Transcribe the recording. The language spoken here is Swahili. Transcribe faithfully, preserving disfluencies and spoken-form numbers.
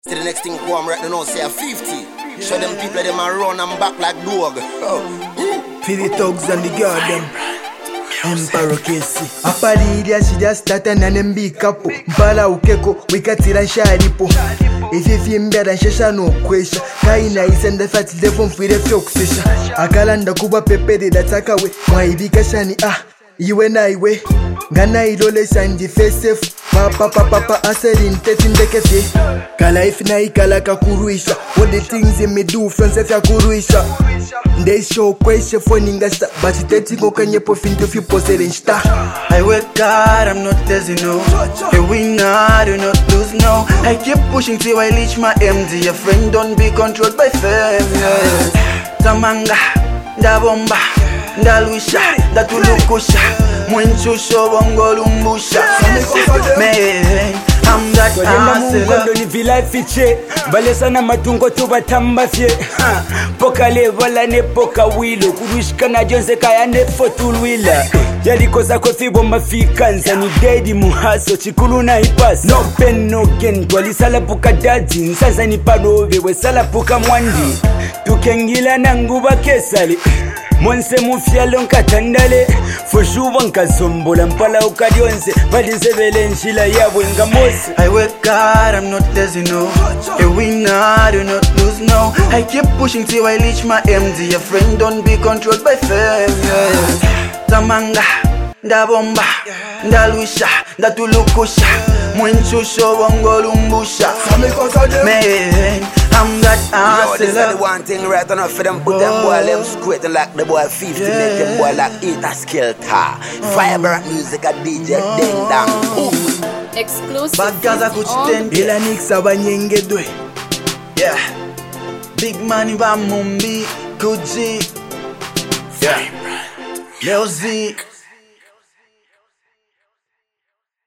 See the next thing come right now, say a fifty. Show them people them a run and back like dog. Oh. For the thugs and the garden. Emperor Casey apalilia shida stata na nembi kapo mpala ukeko wikatira nsharipo ififi mbera nshesha no kwesha kaina isenda fati defo mfire fyokusesha akalanda kuba pepere datakawe mwaibika shani ah iwe na iwe ngana ilole sandi fesef papa papa papa aserin tetindekefye kala if na ikala kakuruisha all the things in me do friends if ya kuruisha they show question for ningasta but it go kanye po finto fi posere nsta I work hard, I'm not lazy no. A winner, do not lose no. I keep pushing till I reach my M D. A friend don't be controlled by fame. Yes. Tamanga, da bomba, da luisha, da tulukusha. Mwenchusho bongo lumbusha. Man, I'm that hustler. Ni vila fiche, balesa na matungo tuba tamba fye. Poka levola ne poka wilo, kurushika na jonze kaya ne fotulwila. Yali koza kofi bomba fikanza ni dedi muhaso chikulu na ipasi. No pen no gen, twali sala puka dadzi, nsanza ni panove we sala puka mwandi. Tukengila na nguba kesali. Monse mufyalo nkatandale Foshuwa nkazombola mpala ukadionse Valize vele nshila yabwe nga mose I work hard, I'm not lazy no. A winner, do not lose no. I keep pushing till I reach my M D. A friend don't be controlled by fame. Yes. Tamanga, da bomba, da luisha, da tulukusha. Mwenchusho bongo lumbusha. Man, I'm that hustler. Yo, this is the one thing right enough for them. Put them boy them squat like the boy fifty. Yeah. Make them boy like eight a skill car. Oh. Firebrand music a D J oh. Ding dang. Exclusive. Bad Gaza kuchitende. Ila niksa banyengedwe. Yeah. Big money ba mumbi. Kuji. Yeah. Leo Z.